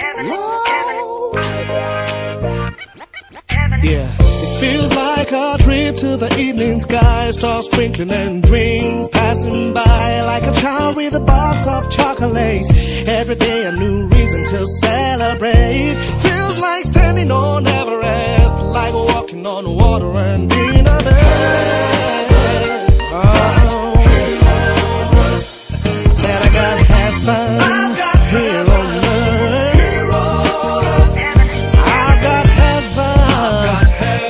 Yeah, it feels like a trip to the evening sky. Stars twinkling and dreams passing by. Like a child with a box of chocolates. Every day a new reason to celebrate. Feels like standing on Everest. Like walking on water and being a man. Oh, I said I gotta have fun here on earth. I've got heaven. I've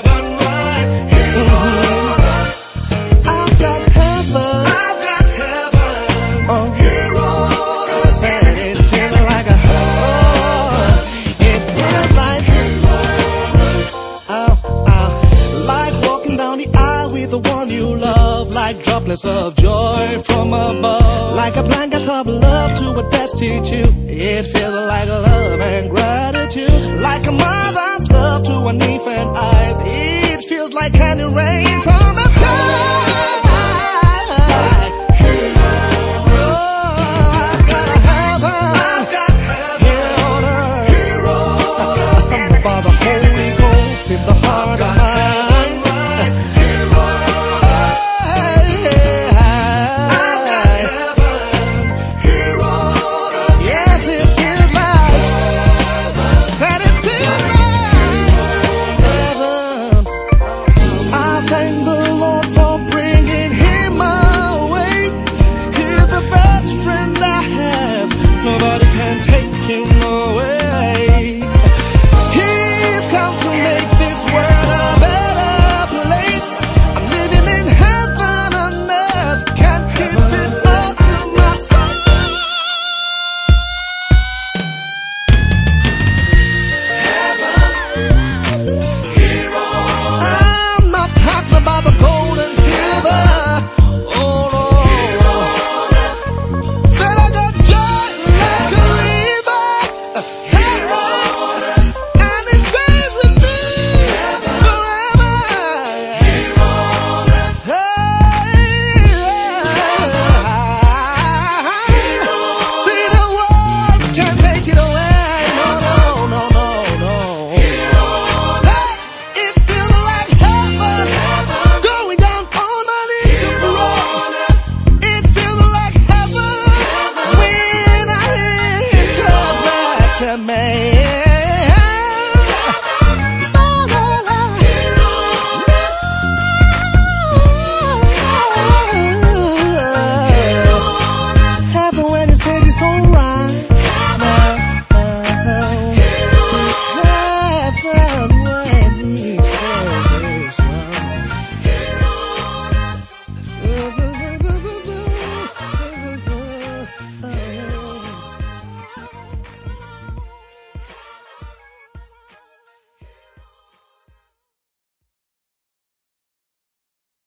got heaven. Oh, here on earth. Said it feels like a it feels like like walking down the aisle with the one you love. Like droplets of joy from above. Like a blanket of love to a destitute. It feels like love and gratitude. Like a mother's love to an infant eyes. It feels like candy rain from